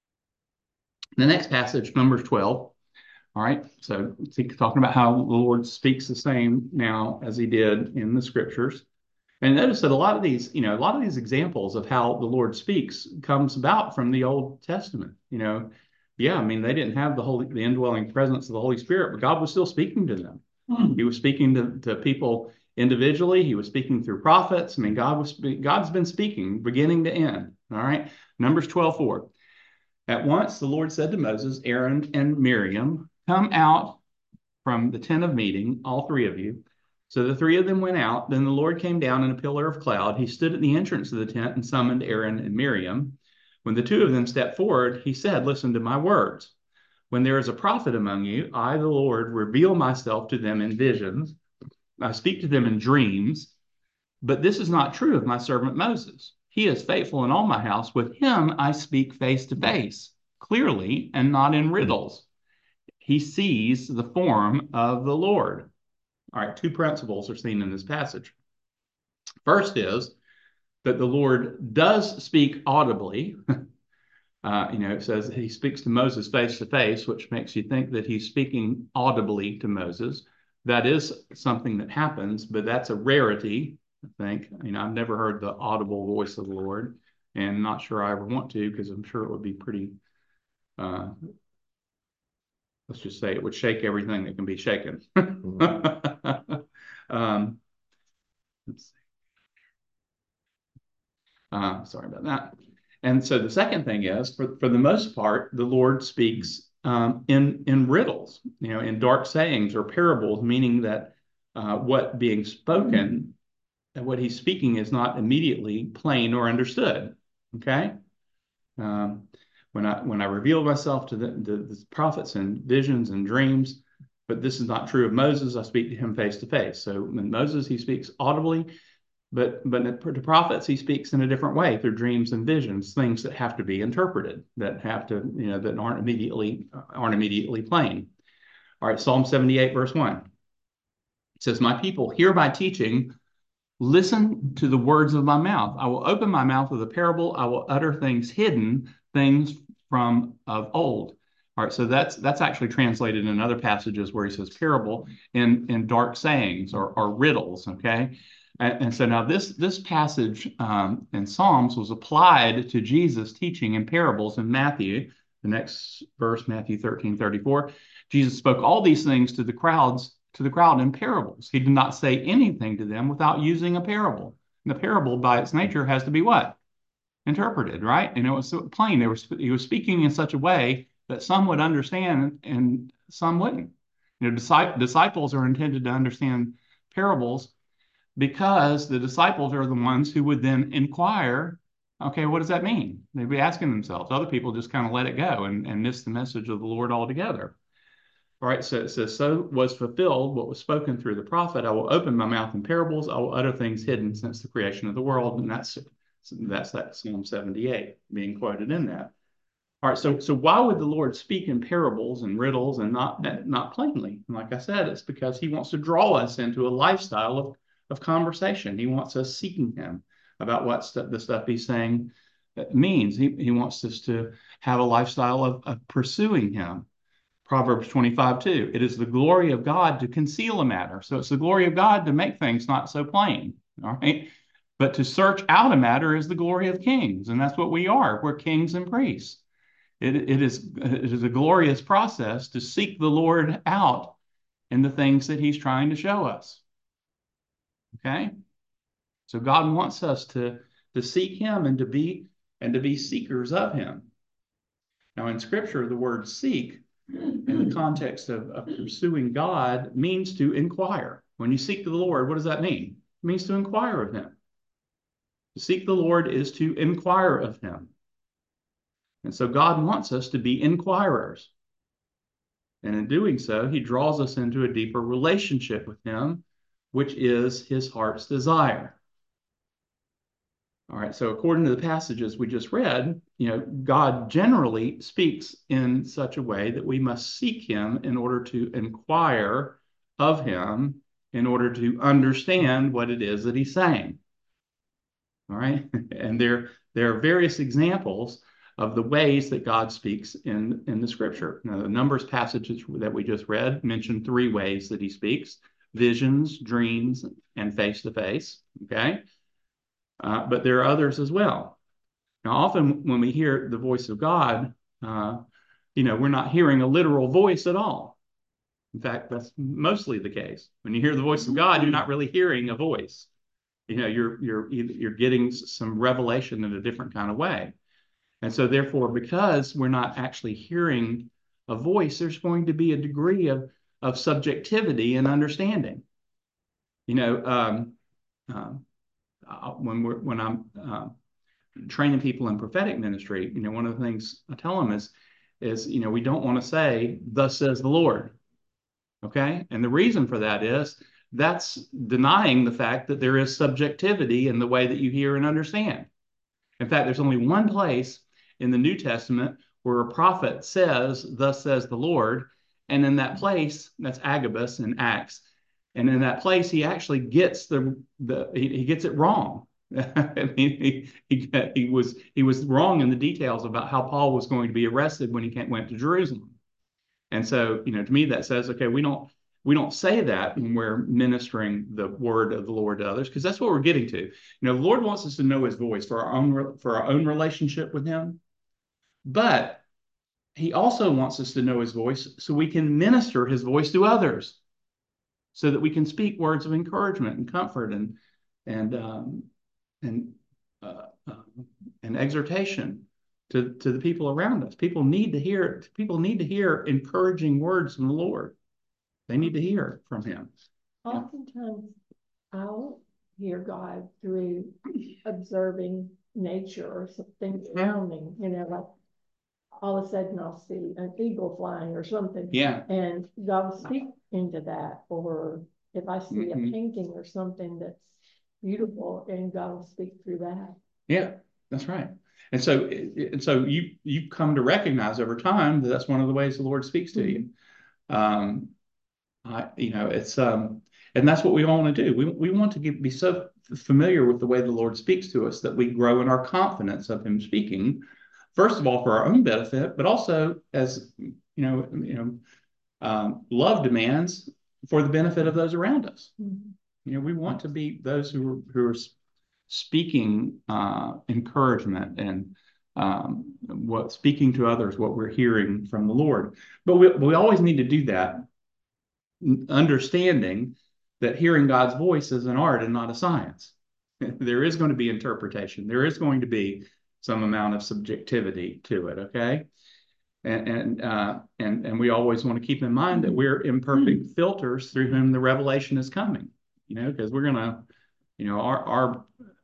the next passage, Numbers twelve. All right, so talking about how the Lord speaks the same now as he did in the scriptures. And notice that a lot of these, you know, a lot of these examples of how the Lord speaks comes about from the Old Testament. You know, yeah, I mean, they didn't have the holy, the indwelling presence of the Holy Spirit, but God was still speaking to them. Hmm. He was speaking to, to people individually. He was speaking through prophets. I mean, God was, God's been speaking beginning to end. All right, Numbers twelve four. At once the Lord said to Moses, Aaron, and Miriam, come out from the tent of meeting, all three of you. So the three of them went out. Then the Lord came down in a pillar of cloud. He stood at the entrance of the tent and summoned Aaron and Miriam. When the two of them stepped forward, he said, listen to my words. When there is a prophet among you, I, the Lord, reveal myself to them in visions. I speak to them in dreams. But this is not true of my servant Moses. He is faithful in all my house. With him I speak face to face, clearly, and not in riddles. He sees the form of the Lord. All right, two principles are seen in this passage. First is that the Lord does speak audibly. Uh, you know, it says he speaks to Moses face to face, which makes you think that he's speaking audibly to Moses. That is something that happens, but that's a rarity, I think. You know, I've never heard the audible voice of the Lord, and not sure I ever want to, because I'm sure it would be pretty, uh, let's just say it would shake everything that can be shaken. um, let's see. Uh, sorry about that. And so the second thing is, for, for the most part, the Lord speaks um, in, in riddles, you know, in dark sayings or parables, meaning that uh, what being spoken and what he's speaking is not immediately plain or understood. Okay? Um, when I when I reveal myself to the, the, the prophets and visions and dreams, but this is not true of Moses, I speak to him face to face. So in Moses, he speaks audibly. But but to prophets, he speaks in a different way through dreams and visions, things that have to be interpreted, that have to, you know, that aren't immediately aren't immediately plain. All right, Psalm seventy-eight, verse one. It says, my people, hear my teaching, listen to the words of my mouth. I will open my mouth with a parable. I will utter things hidden, things from of old. All right, so that's that's actually translated in other passages where he says parable in, in dark sayings or, or riddles, okay? And, and so now this, this passage um, in Psalms was applied to Jesus' teaching in parables in Matthew. The next verse, Matthew thirteen thirty-four. Jesus spoke all these things to the crowds, to the crowd in parables. He did not say anything to them without using a parable. And the parable, by its nature, has to be what? Interpreted, right? And it was so plain. They were, he was speaking in such a way that some would understand and some wouldn't. You know, disciples are intended to understand parables because the disciples are the ones who would then inquire, okay, what does that mean? They'd be asking themselves. Other people just kind of let it go and, and miss the message of the Lord altogether. All right, so it says, so was fulfilled what was spoken through the prophet. I will open my mouth in parables. I will utter things hidden since the creation of the world. And that's that's that Psalm seventy-eight being quoted in that. All right, so so why would the Lord speak in parables and riddles and not not plainly? And like I said, it's because He wants to draw us into a lifestyle of, of conversation. He wants us seeking Him about what st- the stuff He's saying means. He, he wants us to have a lifestyle of, of pursuing Him. Proverbs twenty-five two. It is the glory of God to conceal a matter. So it's the glory of God to make things not so plain. All right. But to search out a matter is the glory of kings. And that's what we are. We're kings and priests. It, it is, it is a glorious process to seek the Lord out in the things that He's trying to show us. Okay? So God wants us to, to seek Him and to be and to be seekers of Him. Now, in Scripture, the word seek, in the context of, of pursuing God, means to inquire. When you seek the Lord, what does that mean? It means to inquire of Him. To seek the Lord is to inquire of Him. And so God wants us to be inquirers. And in doing so, He draws us into a deeper relationship with Him, which is His heart's desire. All right, so according to the passages we just read, you know, God generally speaks in such a way that we must seek Him in order to inquire of Him, in order to understand what it is that He's saying. All right, and there, there are various examples of the ways that God speaks in, in the Scripture. Now, the Numbers passages that we just read mention three ways that He speaks: visions, dreams, and face-to-face. Okay? Uh, but there are others as well. Now, often when we hear the voice of God, uh, you know, we're not hearing a literal voice at all. In fact, that's mostly the case. When you hear the voice of God, you're not really hearing a voice. You know, you're you're you're getting some revelation in a different kind of way. And so, therefore, because we're not actually hearing a voice, there's going to be a degree of of subjectivity and understanding. You know. Um, um, Uh, when we're when I'm uh, training people in prophetic ministry, you know, one of the things I tell them is, is you know, we don't want to say, "Thus says the Lord," okay? And the reason for that is that's denying the fact that there is subjectivity in the way that you hear and understand. In fact, there's only one place in the New Testament where a prophet says, "Thus says the Lord," and in that place, that's Agabus in Acts. And in that place, he actually gets the the he, he gets it wrong. I mean, he, he he was he was wrong in the details about how Paul was going to be arrested when he went to Jerusalem. And so, you know, to me, that says, okay, we don't we don't say that when we're ministering the word of the Lord to others, because that's what we're getting to. You know, the Lord wants us to know His voice for our own for our own relationship with Him, but He also wants us to know His voice so we can minister His voice to others, so that we can speak words of encouragement and comfort and and um, and uh, uh, and exhortation to to the people around us. People need to hear. People need to hear encouraging words from the Lord. They need to hear from Him. Oftentimes, I'll hear God through observing nature or something around me. You know, like all of a sudden I'll see an eagle flying or something. Yeah. And God will speak into that. Or if I see Mhm. a painting or something that's beautiful, and God will speak through that. Yeah, that's right. And so, and so you you come to recognize over time that that's one of the ways the Lord speaks to you. Um, I, you know, it's um, and that's what we want to do. We we want to get, be so familiar with the way the Lord speaks to us that we grow in our confidence of Him speaking. First of all, for our own benefit, but also as you know, you know, um, love demands for the benefit of those around us. Mm-hmm. You know, we want to be those who are, who are speaking uh, encouragement and um, what speaking to others what we're hearing from the Lord. But we we always need to do that, understanding that hearing God's voice is an art and not a science. There is going to be interpretation. There is going to be some amount of subjectivity to it. Okay. And and uh, and and we always want to keep in mind that we're imperfect filters through whom the revelation is coming. You know, because we're gonna, you know, our our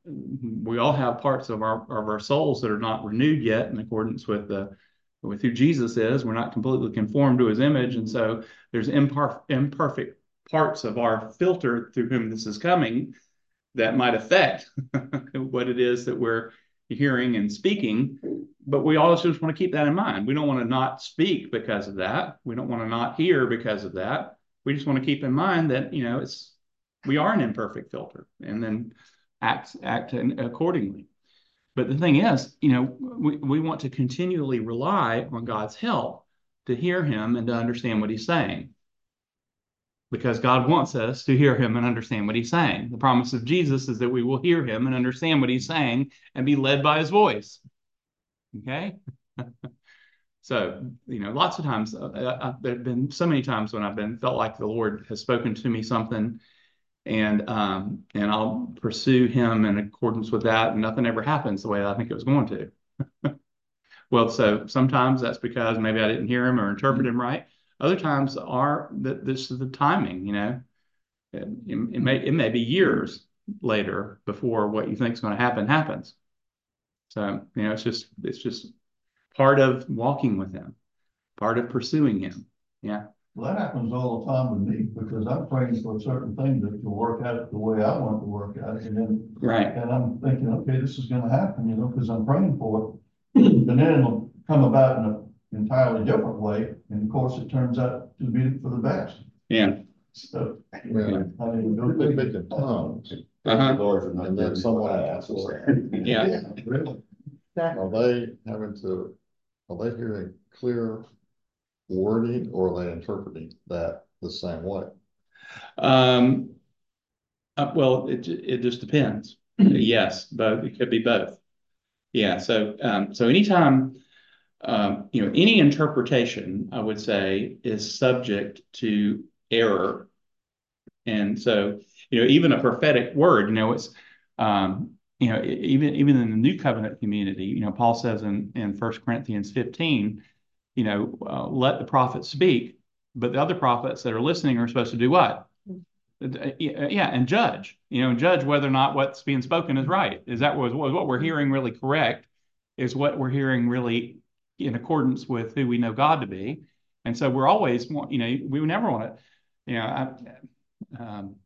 we all have parts of our of our souls that are not renewed yet in accordance with the with who Jesus is. We're not completely conformed to His image, and so there's imperf- imperfect parts of our filter through whom this is coming that might affect what it is that we're hearing and speaking, but we always just want to keep that in mind. We don't want to not speak because of that. We don't want to not hear because of that. We just want to keep in mind that, you know, it's, we are an imperfect filter, and then act, act accordingly. But the thing is, you know, we, we want to continually rely on God's help to hear him and to understand what he's saying. Because God wants us to hear him and understand what he's saying. The promise of Jesus is that we will hear him and understand what he's saying and be led by his voice. Okay? So, you know, lots of times, uh, uh, there have been so many times when I've been felt like the Lord has spoken to me something, and um, and I'll pursue him in accordance with that, and nothing ever happens the way I think it was going to. Well, so sometimes that's because maybe I didn't hear him or interpret him right. Other times are that this is the timing, you know. It, it may it may be years later before what you think is going to happen happens. So, you know, it's just it's just part of walking with him, part of pursuing him. Yeah. Well, that happens all the time with me, because I'm praying for a certain thing to, to work out the way I want it to work out. And then, right. And I'm thinking, okay, this is going to happen, you know, because I'm praying for it. And then it'll come about in an entirely different way. And of course, it turns out to be for the best. Yeah. So, Yeah. I mean, We've been making tons, Uh-huh. and then someone asks, Yeah. yeah, really. are they having to, are they hearing clear wording, or are they interpreting that the same way? Um, uh, well, it it just depends. Yes, both. It could be both. Yeah. So um, so anytime um, you know, any interpretation, I would say, is subject to error. And so, you know, even a prophetic word, you know, it's um, you know, even even in the New Covenant community, you know, Paul says in in First Corinthians fifteen, you know, uh, let the prophets speak, but the other prophets that are listening are supposed to do what? Yeah, and judge, you know, judge whether or not what's being spoken is right. Is that was, was what we're hearing really correct? Is what we're hearing really in accordance with who we know God to be? And so we're always, you know, we never want to, you know, I, um,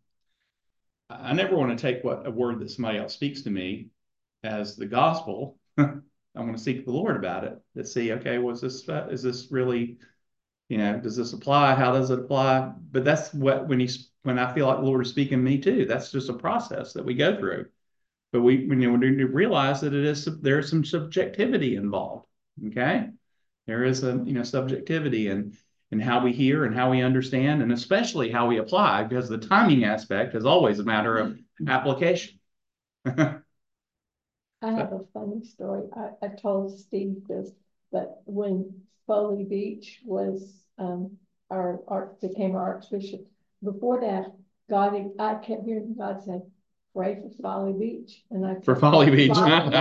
I never want to take what a word that somebody else speaks to me as the gospel. I want to seek the Lord about it to see, okay, was this, uh, is this really, you know, does this apply? How does it apply? But that's what, when he's, when I feel like the Lord is speaking to me too, that's just a process that we go through. But we, you know, we need to realize that it is, there is some subjectivity involved. Okay. There is a, you know, subjectivity in, in how we hear and how we understand, and especially how we apply, because the timing aspect is always a matter of application. I have a funny story. I, I told Steve this, but when Foley Beach was um, our, our became our archbishop, before that, God, I kept hearing God say, "Pray for Foley Beach," and I for Foley Beach.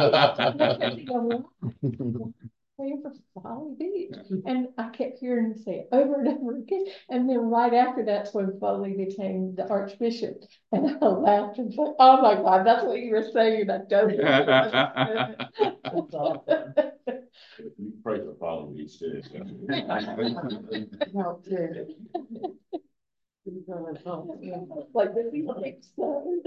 Praying for Foley Beach, and I kept hearing him say it over and over again. And then right after that's when Foley became the archbishop, and I laughed and said, "Oh my God, that's what you were saying." I don't. You pray for Foley Beach too. Like this, he thinks so.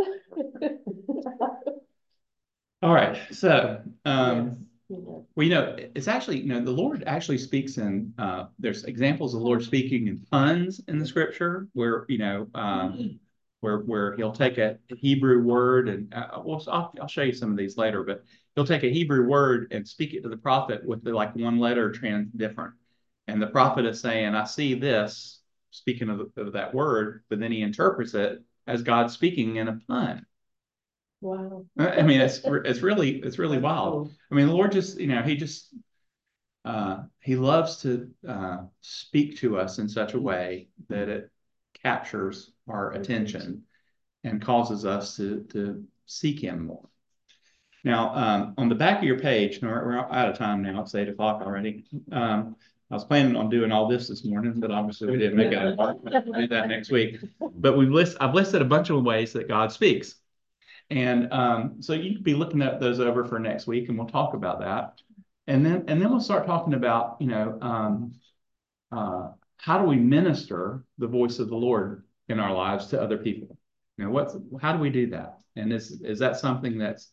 All right, so um, Yes. well, you know, it's actually, you know, the Lord actually speaks in, uh, there's examples of the Lord speaking in puns in the scripture where, you know, um, where where he'll take a Hebrew word and, uh, well, I'll, I'll show you some of these later, but he'll take a Hebrew word and speak it to the prophet with the, like one letter trans different. And the prophet is saying, I see this, speaking of, the, of that word, but then he interprets it as God speaking in a pun. Wow. I mean, it's it's really it's really wild. I mean, the Lord just, you know, he just uh, he loves to uh, speak to us in such a way that it captures our attention and causes us to to seek him more. Now, um, on the back of your page, we're, we're out of time now. It's eight o'clock already. Um, I was planning on doing all this this morning, but obviously we didn't make it. We'll do that next week. But we've list I've listed a bunch of ways that God speaks. And um, so you could be looking at those over for next week, and we'll talk about that. And then and then we'll start talking about, you know, um, uh, how do we minister the voice of the Lord in our lives to other people? You know, what's how do we do that? And is is that something that's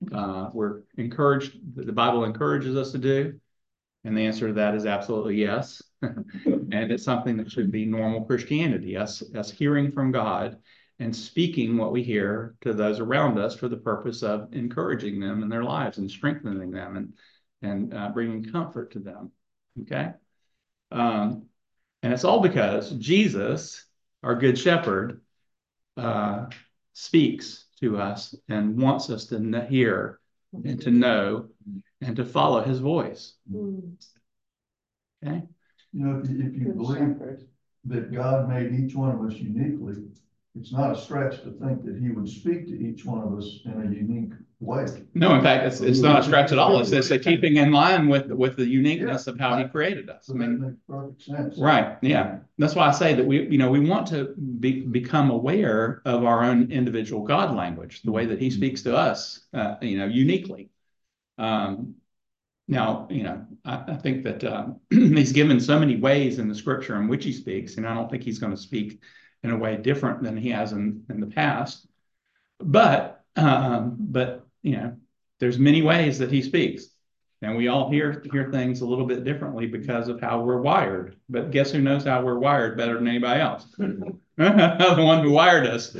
uh, we're encouraged, the Bible encourages us to do? And the answer to that is absolutely yes. And it's something that should be normal Christianity, us, us hearing from God and speaking what we hear to those around us for the purpose of encouraging them in their lives and strengthening them and, and uh, bringing comfort to them. Okay? Um, and it's all because Jesus, our good shepherd, uh, speaks to us and wants us to hear and to know and to follow his voice. Mm. Okay? You know, if you, if you Good believe shepherd. that God made each one of us uniquely, it's not a stretch to think that he would speak to each one of us in a unique way. No, in fact, it's, it's not a stretch at all. It's just a keeping in line with, with the uniqueness of how he created us. So I that mean, makes perfect sense. right. Yeah. That's why I say that we, you know, we want to be, become aware of our own individual God language, the way that he speaks to us, uh, you know, uniquely. Um, now, you know, I, I think that um, he's given so many ways in the scripture in which he speaks, and I don't think he's going to speak in a way different than he has in, in the past. But, um, but you know, there's many ways that he speaks, and we all hear hear things a little bit differently because of how we're wired. But guess who knows how we're wired better than anybody else? The one who wired us.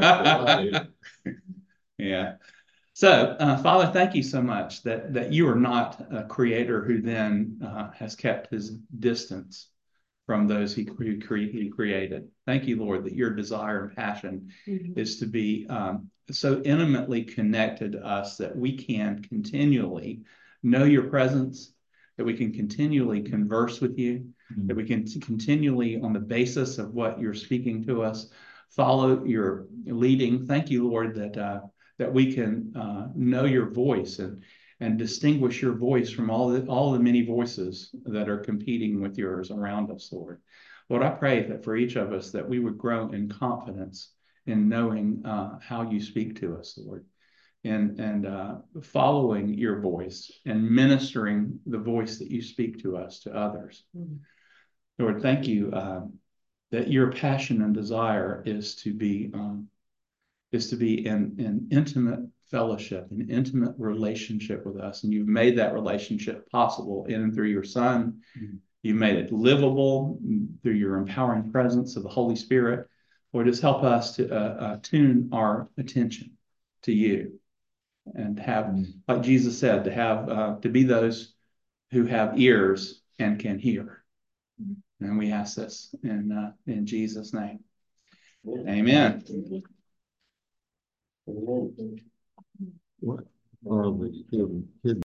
Yeah. So, uh, Father, thank you so much that that you are not a creator who then uh, has kept his distance from those he, who cre- he created. Thank you, Lord, that your desire and passion Mhm. is to be um, so intimately connected to us that we can continually know your presence, that we can continually converse with you, mm-hmm. that we can t- continually, on the basis of what you're speaking to us, follow your leading. Thank you, Lord, that uh, that we can uh, know your voice and and distinguish your voice from all the all the many voices that are competing with yours around us, Lord. Lord, I pray that for each of us that we would grow in confidence in knowing uh, how you speak to us, Lord, and and uh, following your voice and ministering the voice that you speak to us to others. Mm-hmm. Lord, thank you uh, that your passion and desire is to be um, is to be in, in intimate fellowship, an intimate relationship with us. And you've made that relationship possible in and through your Son. Mm-hmm. You've made it livable through your empowering presence of the Holy Spirit. Lord, just help us to uh, uh, tune our attention to you and have, mm-hmm. like Jesus said, to have uh, to be those who have ears and can hear. Mm-hmm. And we ask this in uh, in Jesus' name. Amen. What are the hidden